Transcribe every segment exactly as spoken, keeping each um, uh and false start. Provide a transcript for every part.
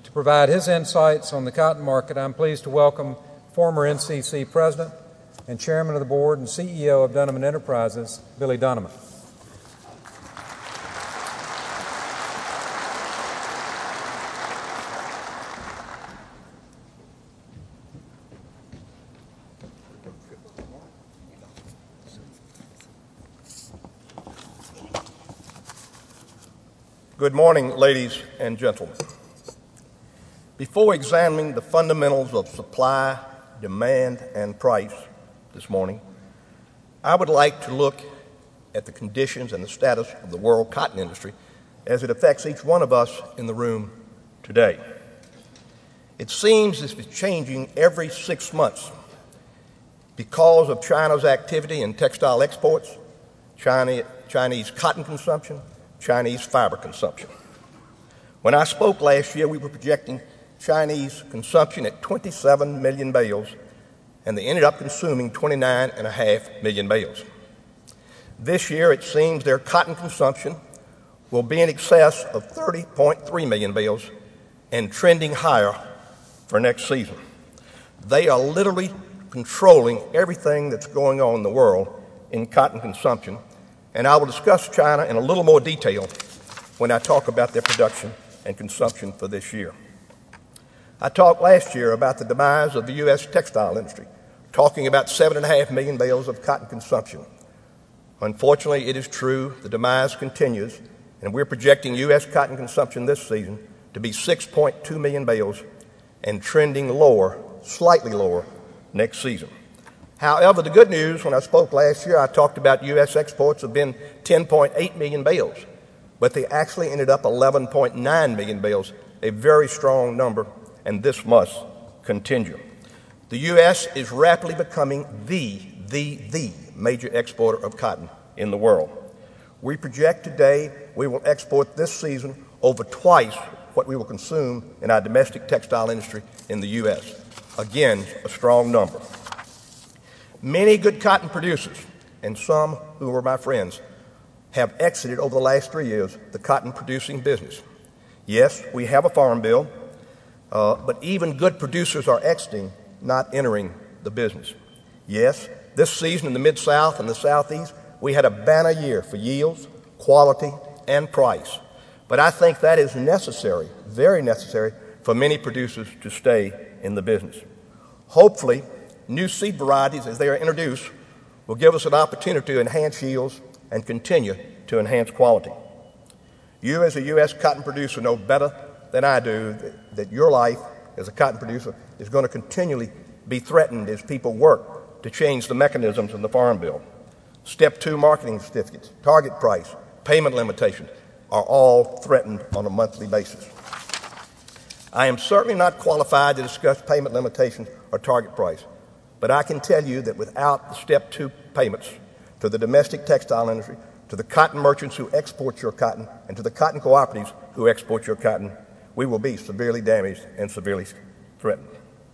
To provide his insights on the cotton market, I'm pleased to welcome former N C C President and Chairman of the Board and C E O of Dunneman Enterprises, Billy Dunneman. Good morning, ladies and gentlemen. Before examining the fundamentals of supply, demand, and price this morning, I would like to look at the conditions and the status of the world cotton industry as it affects each one of us in the room today. It seems this is changing every six months because of China's activity in textile exports, China, Chinese cotton consumption, Chinese fiber consumption. When I spoke last year, we were projecting Chinese consumption at twenty-seven million bales, and they ended up consuming twenty-nine point five million bales. This year, it seems their cotton consumption will be in excess of thirty point three million bales and trending higher for next season. They are literally controlling everything that's going on in the world in cotton consumption, and I will discuss China in a little more detail when I talk about their production and consumption for this year. I talked last year about the demise of the U S textile industry, talking about seven point five million bales of cotton consumption. Unfortunately, it is true, the demise continues, and we're projecting U S cotton consumption this season to be six point two million bales and trending lower, slightly lower, next season. However, the good news, when I spoke last year, I talked about U S exports have been ten point eight million bales, but they actually ended up eleven point nine million bales, a very strong number, and this must continue. The U S is rapidly becoming the, the, the major exporter of cotton in the world. We project today we will export this season over twice what we will consume in our domestic textile industry in the U S. Again, a strong number. Many good cotton producers, and some who were my friends, have exited over the last three years the cotton-producing business. Yes, we have a farm bill, uh, but even good producers are exiting, not entering the business. Yes, this season in the Mid-South and the Southeast, we had a banner year for yields, quality, and price. But I think that is necessary, very necessary, for many producers to stay in the business. Hopefully, new seed varieties, as they are introduced, will give us an opportunity to enhance yields and continue to enhance quality. You, as a U S cotton producer, know better than I do that, that your life as a cotton producer is going to continually be threatened as people work to change the mechanisms in the Farm Bill. Step two marketing certificates, target price, payment limitations are all threatened on a monthly basis. I am certainly not qualified to discuss payment limitations or target price, but I can tell you that without the step two payments to the domestic textile industry, to the cotton merchants who export your cotton, and to the cotton cooperatives who export your cotton, we will be severely damaged and severely threatened.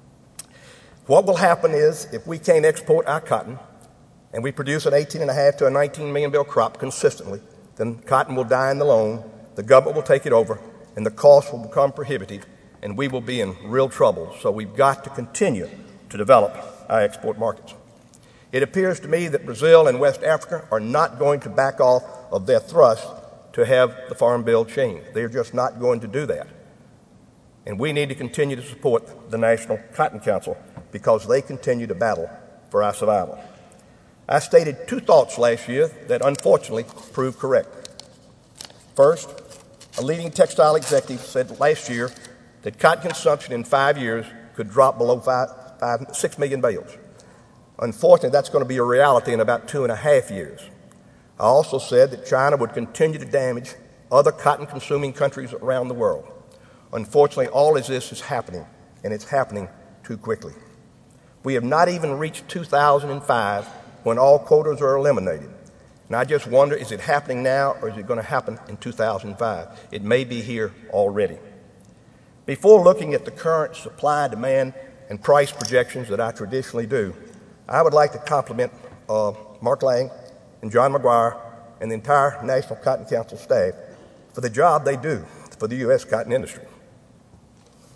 What will happen is if we can't export our cotton and we produce an eighteen and a half to a nineteen million bale crop consistently, then cotton will die in the loan, the government will take it over, and the cost will become prohibitive, and we will be in real trouble. So we've got to continue to develop our export markets. It appears to me that Brazil and West Africa are not going to back off of their thrust to have the Farm Bill changed. They're just not going to do that. And we need to continue to support the National Cotton Council because they continue to battle for our survival. I stated two thoughts last year that unfortunately proved correct. First, a leading textile executive said last year that cotton consumption in five years could drop below five, five, six million bales. Unfortunately, that's going to be a reality in about two and a half years. I also said that China would continue to damage other cotton-consuming countries around the world. Unfortunately, all of this is happening, and it's happening too quickly. We have not even reached two thousand five when all quotas are eliminated. And I just wonder, is it happening now or is it going to happen in two thousand five? It may be here already. Before looking at the current supply, demand, and price projections that I traditionally do, I would like to compliment uh, Mark Lang and John McGuire and the entire National Cotton Council staff for the job they do for the U S cotton industry.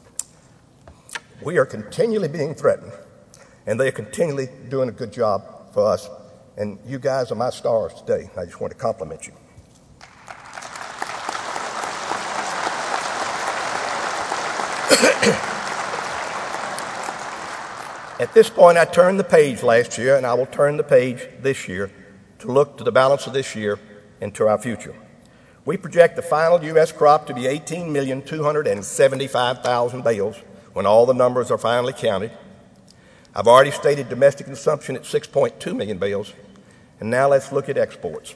we are continually being threatened, and they are continually doing a good job for us. And you guys are my stars today. I just want to compliment you. At this point, I turned the page last year, and I will turn the page this year to look to the balance of this year and to our future. We project the final U S crop to be eighteen million two hundred seventy-five thousand bales when all the numbers are finally counted. I've already stated domestic consumption at six point two million bales, and now let's look at exports.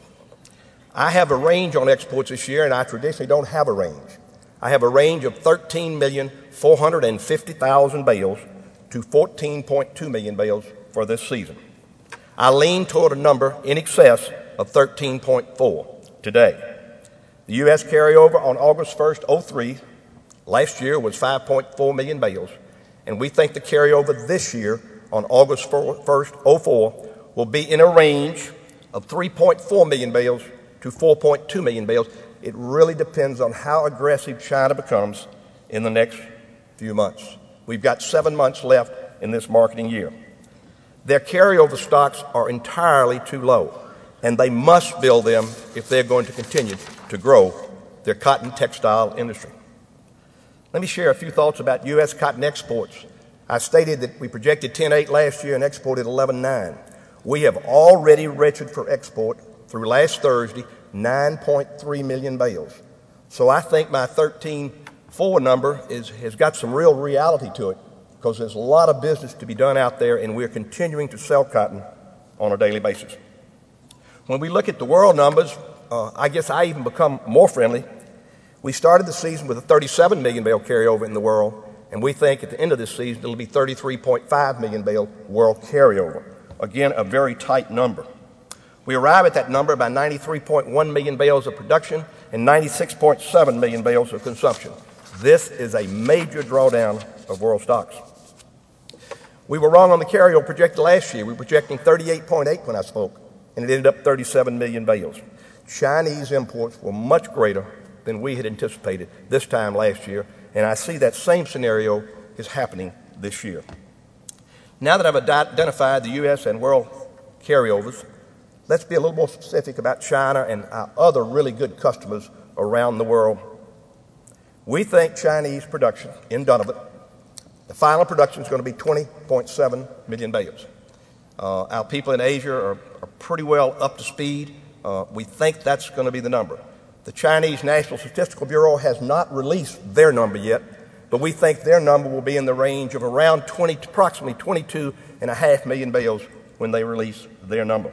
I have a range on exports this year, and I traditionally don't have a range. I have a range of thirteen million four hundred fifty thousand bales to fourteen point two million bales for this season. I lean toward a number in excess of thirteen point four today. The U S carryover on August first, oh three, last year was five point four million bales, and we think the carryover this year on August first, oh four, will be in a range of three point four million bales to four point two million bales. It really depends on how aggressive China becomes in the next few months. We've got seven months left in this marketing year. Their carryover stocks are entirely too low, and they must build them if they're going to continue to grow their cotton textile industry. Let me share a few thoughts about U S cotton exports. I stated that we projected ten point eight last year and exported eleven point nine. We have already registered for export through last Thursday nine point three million bales. So I think my thirteen point four number is, has got some real reality to it, because there's a lot of business to be done out there, and we're continuing to sell cotton on a daily basis. When we look at the world numbers, uh, I guess I even become more friendly. We started the season with a thirty-seven million bale carryover in the world, and we think at the end of this season it'll be thirty-three point five million bale world carryover. Again, a very tight number. We arrive at that number by ninety-three point one million bales of production and ninety-six point seven million bales of consumption. This is a major drawdown of world stocks. We were wrong on the carryover projected last year. We were projecting thirty-eight point eight when I spoke, and it ended up thirty-seven million bales. Chinese imports were much greater than we had anticipated this time last year, and I see that same scenario is happening this year. Now that I've identified the U S and world carryovers, let's be a little more specific about China and our other really good customers around the world. We think Chinese production in Donovan, the final production is going to be twenty point seven million bales. Uh, our people in Asia are, are pretty well up to speed. Uh, we think that's going to be the number. The Chinese National Statistical Bureau has not released their number yet, but we think their number will be in the range of around twenty, approximately twenty-two point five million bales when they release their number.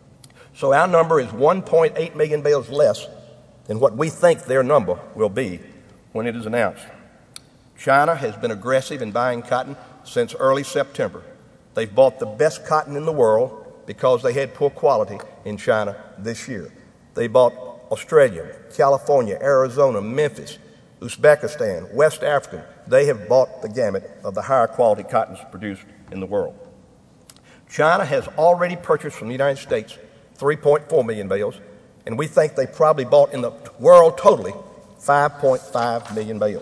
So our number is one point eight million bales less than what we think their number will be when it is announced. China has been aggressive in buying cotton since early September. They've bought the best cotton in the world because they had poor quality in China this year. They bought Australia, California, Arizona, Memphis, Uzbekistan, West Africa. They have bought the gamut of the higher quality cottons produced in the world. China has already purchased from the United States three point four million bales, and we think they probably bought in the world totally five point five million bales.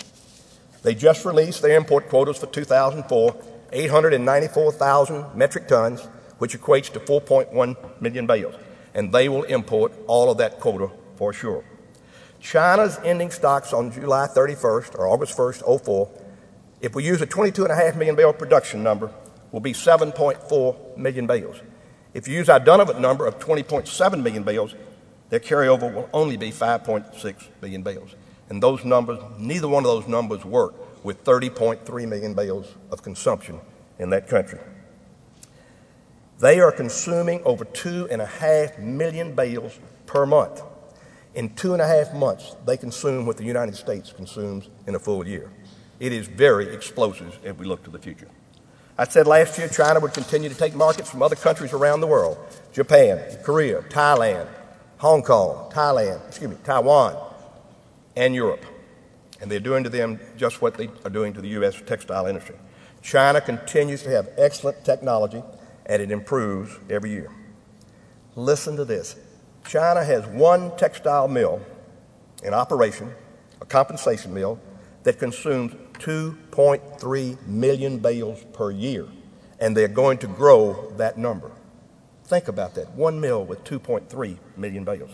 They just released their import quotas for two thousand four, eight hundred ninety-four thousand metric tons, which equates to four point one million bales, and they will import all of that quota for sure. China's ending stocks on July thirty-first or August first, oh four, if we use a twenty-two point five million bale production number, will be seven point four million bales. If you use our Donovan number of twenty point seven million bales, their carryover will only be five point six million bales. And those numbers, neither one of those numbers work with thirty point three million bales of consumption in that country. They are consuming over two and a half million bales per month. In two and a half months, they consume what the United States consumes in a full year. It is very explosive as we look to the future. I said last year China would continue to take markets from other countries around the world: Japan, Korea, Thailand, Hong Kong, Thailand, excuse me, Taiwan, and Europe. And they're doing to them just what they are doing to the U S textile industry. China continues to have excellent technology, and it improves every year. Listen to this. China has one textile mill in operation, a compensation mill, that consumes two point three million bales per year, and they're going to grow that number. Think about that, one mill with two point three million bales.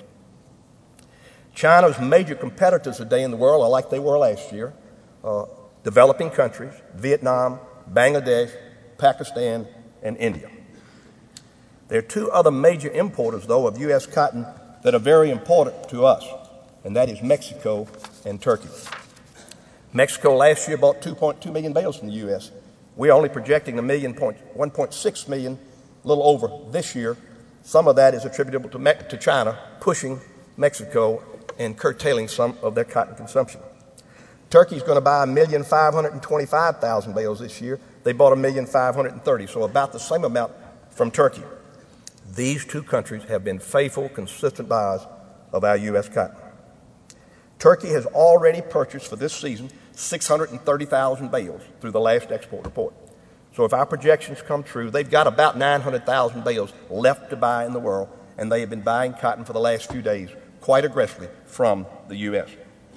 China's major competitors today in the world are like they were last year, uh, developing countries, Vietnam, Bangladesh, Pakistan, and India. There are two other major importers, though, of U S cotton that are very important to us, and that is Mexico and Turkey. Mexico last year bought two point two million bales from the U S. We're only projecting a million point, one point six million, a little over this year. Some of that is attributable to, Me- to China pushing Mexico and curtailing some of their cotton consumption. Turkey's going to buy one million five hundred twenty-five thousand bales this year. They bought one million five hundred thirty, so about the same amount from Turkey. These two countries have been faithful, consistent buyers of our U S cotton. Turkey has already purchased for this season six hundred thirty thousand bales through the last export report. So if our projections come true, they've got about nine hundred thousand bales left to buy in the world, and they have been buying cotton for the last few days quite aggressively from the U S.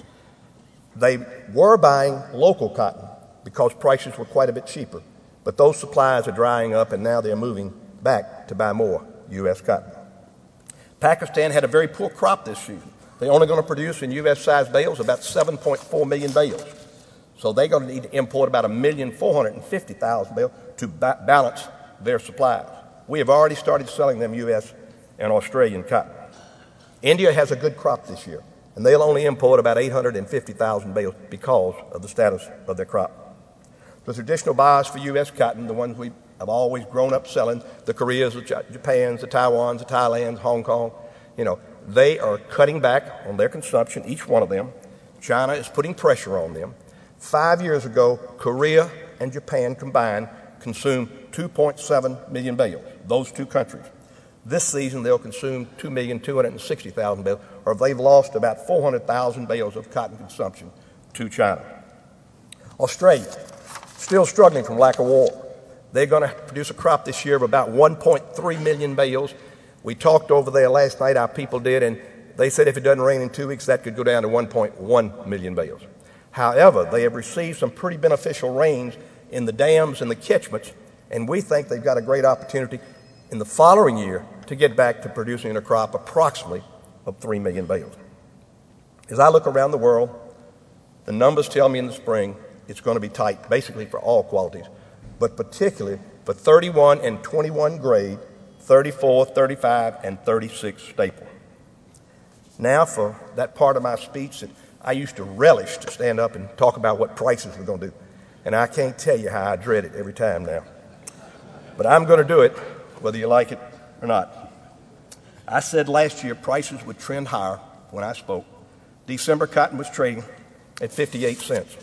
They were buying local cotton because prices were quite a bit cheaper, but those supplies are drying up, and now they're moving back to buy more U S cotton. Pakistan had a very poor crop this season. They're only going to produce in U S-sized bales about seven point four million bales. So they're going to need to import about one million four hundred fifty thousand bales to ba- balance their supplies. We have already started selling them U S and Australian cotton. India has a good crop this year, and they'll only import about eight hundred fifty thousand bales because of the status of their crop. The traditional buyers for U S cotton, the ones we have always grown up selling, the Koreas, the Japans, the Taiwans, the Thailands, Hong Kong, you know, they are cutting back on their consumption, each one of them. China is putting pressure on them. Five years ago, Korea and Japan combined consumed two point seven million bales, those two countries. This season, they'll consume two million two hundred sixty thousand bales, or they've lost about four hundred thousand bales of cotton consumption to China. Australia, still struggling from lack of water. They're going to produce a crop this year of about one point three million bales. We talked over there last night, our people did, and they said if it doesn't rain in two weeks, that could go down to one point one million bales. However, they have received some pretty beneficial rains in the dams and the catchments, and we think they've got a great opportunity in the following year to get back to producing a crop approximately of three million bales. As I look around the world, the numbers tell me in the spring it's going to be tight, basically for all qualities, but particularly for thirty-one and twenty-one grade, thirty-four, thirty-five, and thirty-six staple. Now for that part of my speech that I used to relish to stand up and talk about what prices we're going to do. And I can't tell you how I dread it every time now. But I'm going to do it, whether you like it or not. I said last year prices would trend higher when I spoke. December cotton was trading at fifty-eight cents.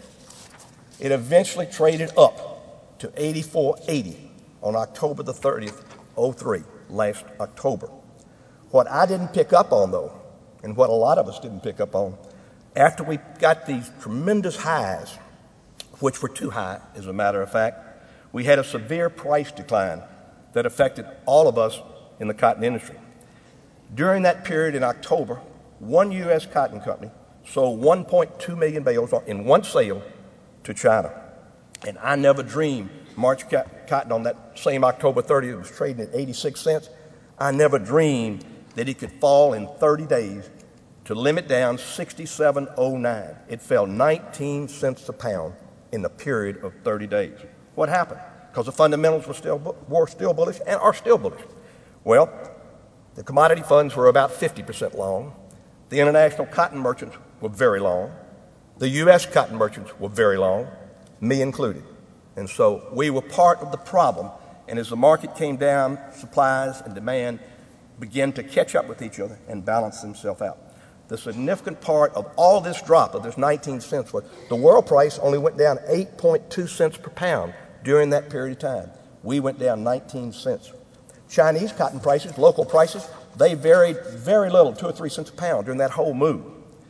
It eventually traded up to eighty-four eighty on October the thirtieth, oh three, last October. What I didn't pick up on, though, and what a lot of us didn't pick up on, after we got these tremendous highs, which were too high, as a matter of fact, we had a severe price decline that affected all of us in the cotton industry. During that period in October, one U S cotton company sold one point two million bales in one sale to China. And I never dreamed March cotton on that same October thirtieth was trading at eighty-six cents. I never dreamed that it could fall in thirty days to limit down sixty-seven oh nine. It fell nineteen cents a pound in the period of thirty days. What happened? Because the fundamentals were still, were still bullish and are still bullish. Well, the commodity funds were about fifty percent long. The international cotton merchants were very long. The U S cotton merchants were very long, me included. And so we were part of the problem. And as the market came down, supplies and demand began to catch up with each other and balance themselves out. The significant part of all this drop of this nineteen cents was the world price only went down eight point two cents per pound during that period of time. We went down nineteen cents. Chinese cotton prices, local prices, they varied very little, two or three cents a pound during that whole move.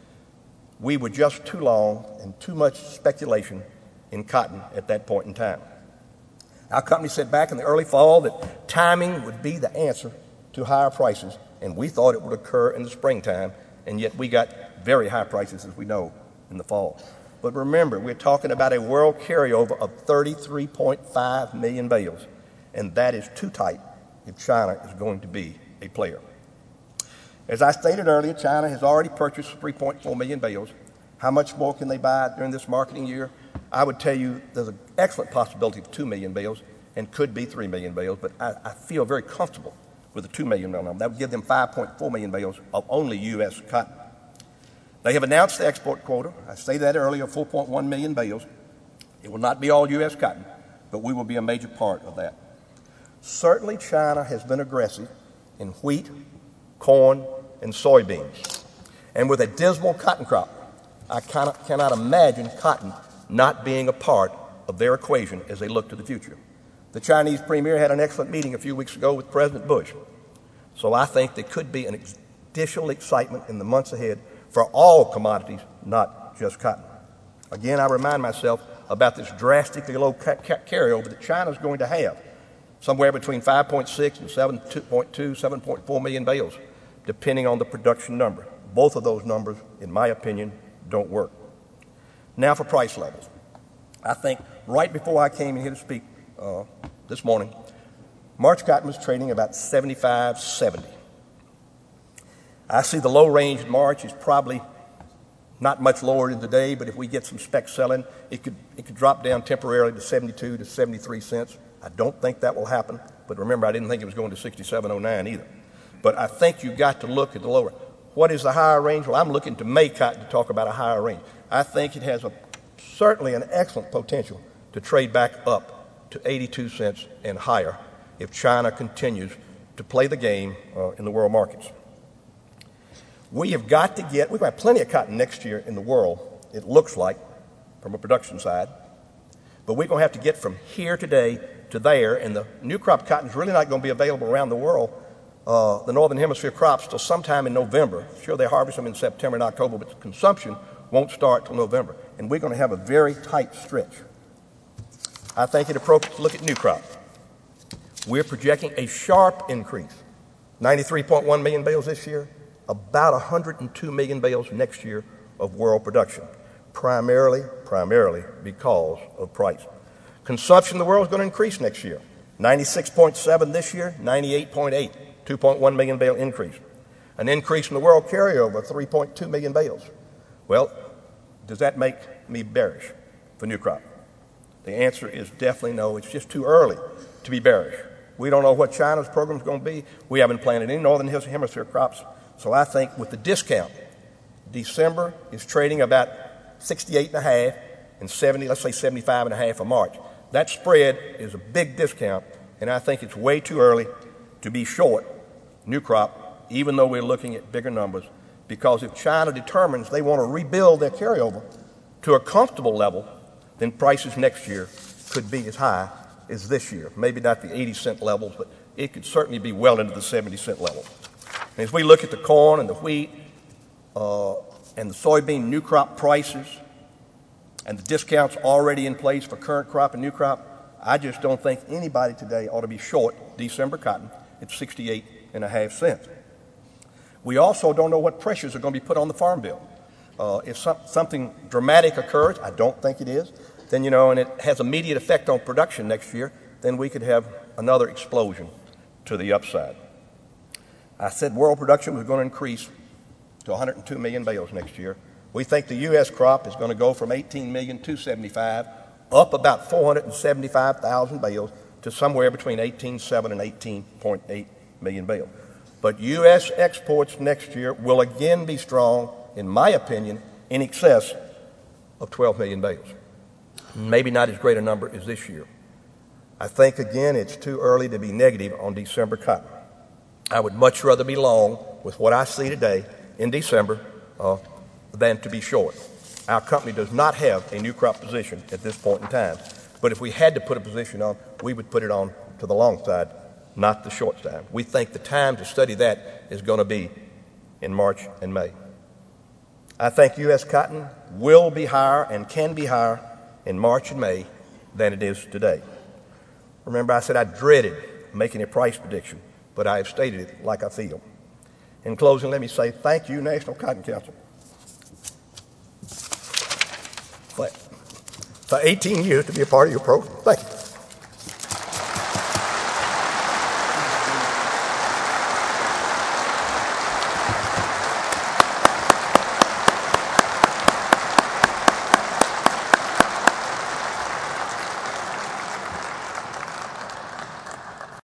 We were just too long and too much speculation in cotton at that point in time. Our company said back in the early fall that timing would be the answer to higher prices, and we thought it would occur in the springtime, and yet we got very high prices, as we know, in the fall. But remember, we're talking about a world carryover of thirty-three point five million bales, and that is too tight if China is going to be a player. As I stated earlier, China has already purchased three point four million bales. How much more can they buy during this marketing year? I would tell you there's an excellent possibility of two million bales and could be three million bales, but I, I feel very comfortable with the two million bale number. That would give them five point four million bales of only U S cotton. They have announced the export quota. I stated that earlier, four point one million bales. It will not be all U S cotton, but we will be a major part of that. Certainly, China has been aggressive in wheat, corn, and soybeans. And with a dismal cotton crop, I cannot, cannot imagine cotton not being a part of their equation as they look to the future. The Chinese premier had an excellent meeting a few weeks ago with President Bush. So I think there could be an additional excitement in the months ahead for all commodities, not just cotton. Again, I remind myself about this drastically low ca- ca- carryover that China is going to have, somewhere between five point six and seven point two, seven point four million bales, depending on the production number. Both of those numbers, in my opinion, don't work. Now for price levels. I think right before I came in here to speak uh, this morning, March cotton was trading about seventy-five seventy. I see the low range in March is probably not much lower than today, but if we get some spec selling, it could it could drop down temporarily to seventy-two to seventy-three cents. I don't think that will happen, but remember, I didn't think it was going to sixty-seven oh nine either. But I think you've got to look at the lower. What is the higher range? Well, I'm looking to May cotton to talk about a higher range. I think it has a certainly an excellent potential to trade back up to eighty-two cents and higher if China continues to play the game uh, in the world markets. We have got to get, we've got plenty of cotton next year in the world, it looks like, from a production side, but we're going to have to get from here today to there, and the new crop cotton is really not going to be available around the world, uh, the Northern Hemisphere crops, till sometime in November. Sure, they harvest them in September and October, but the consumption won't start till November, and we're going to have a very tight stretch. I think it's appropriate to look at new crop. We're projecting a sharp increase, ninety-three point one million bales this year, about one hundred two million bales next year of world production, primarily, primarily because of price. Consumption in the world is going to increase next year, ninety-six point seven this year, ninety-eight point eight, two point one million bale increase. An increase in the world carryover, three point two million bales. Well, does that make me bearish for new crop? The answer is definitely no. It's just too early to be bearish. We don't know what China's program is going to be. We haven't planted any Northern Hemisphere crops. So I think with the discount, December is trading about sixty-eight and a half and seventy, let's say seventy-five and a half for March. That spread is a big discount, and I think it's way too early to be short new crop, even though we're looking at bigger numbers, because if China determines they want to rebuild their carryover to a comfortable level, then prices next year could be as high as this year. Maybe not the eighty cent levels, but it could certainly be well into the seventy cent level. And as we look at the corn and the wheat uh, and the soybean new crop prices and the discounts already in place for current crop and new crop, I just don't think anybody today ought to be short December cotton at sixty-eight and a half cents. We also don't know what pressures are going to be put on the farm bill. Uh, if some, something dramatic occurs, I don't think it is, then, you know, and it has immediate effect on production next year, then we could have another explosion to the upside. I said world production was going to increase to one hundred two million bales next year. We think the U S crop is going to go from eighteen million two hundred seventy-five up about four hundred seventy-five thousand bales to somewhere between eighteen point seven and eighteen point eight million bales. But U S exports next year will again be strong, in my opinion, in excess of twelve million bales. Maybe not as great a number as this year. I think, again, it's too early to be negative on December cotton. I would much rather be long with what I see today in December uh, than to be short. Our company does not have a new crop position at this point in time. But if we had to put a position on, we would put it on to the long side, not the short side. We think the time to study that is going to be in March and May. I think U S cotton will be higher and can be higher in March and May than it is today. Remember, I said I dreaded making a price prediction, but I have stated it like I feel. In closing, let me say thank you, National Cotton Council, for eighteen years to be a part of your program. Thank you.